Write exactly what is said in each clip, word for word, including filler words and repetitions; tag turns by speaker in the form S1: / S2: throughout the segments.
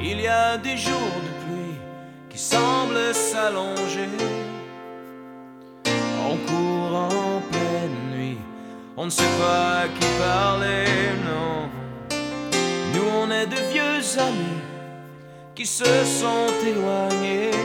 S1: Il y a des jours de pluie qui semblent s'allonger. On court en pleine nuit, on ne sait pas à qui parler, non. Nous on est de vieux amis qui se sont éloignés.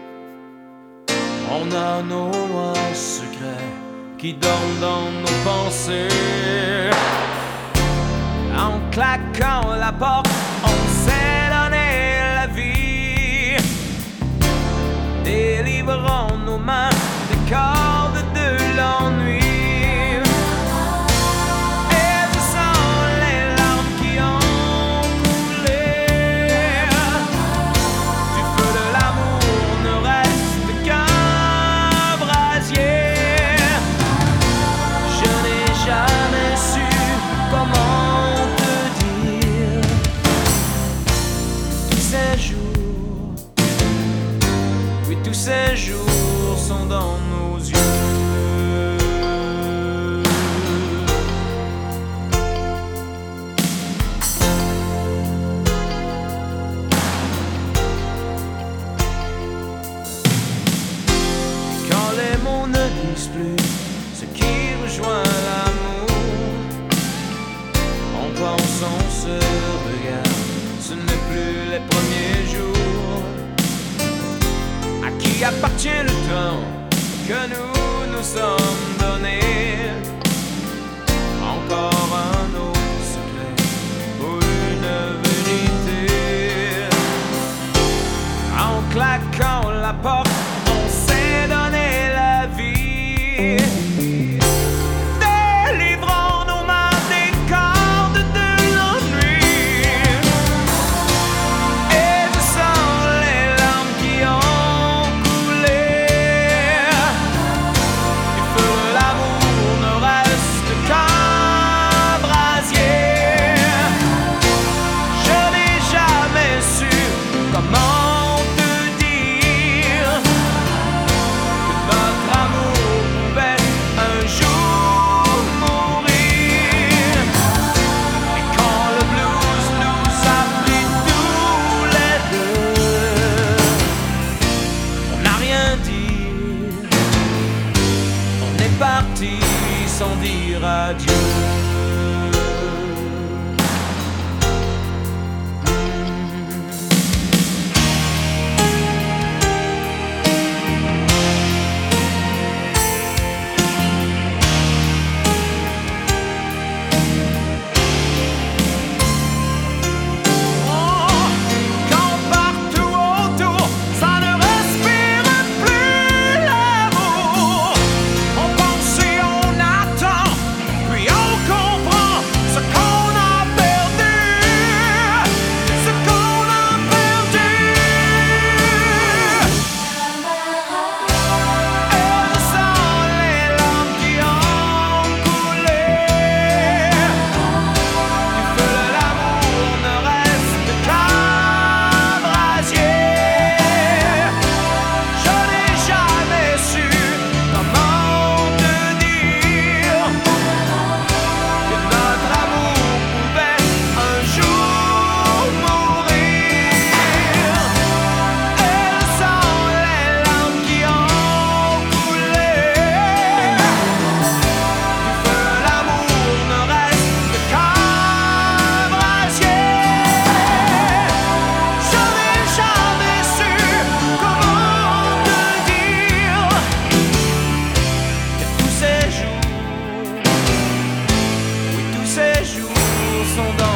S1: On a nos lois secrets qui dorment dans nos pensées. En claquant la porte, on s'est donné la vie, délivrant nos mains des cordes de l'ennui. Et ce sont les larmes qui ont coulé. Du feu de l'amour ne reste qu'un brasier. Je n'ai jamais su comment tous ces jours sont dans nos yeux. Quand les mots ne disent plus ce qui rejoint l'amour, en pensant se regarde, ce n'est plus les premiers jours. À qui appartient le temps que nous nous sommes donnés? Encore un autre secret ou une vérité. En claquant la porte, on s'est donné la vie, délivrant nos mains des cordes de l'ennui. Et ce sont les larmes qui ont comment te dire que notre amour pouvait un jour mourir. Et quand le blues nous a pris tous les deux, on n'a rien dit, on est parti sans dire adieu. Ces jours sont dans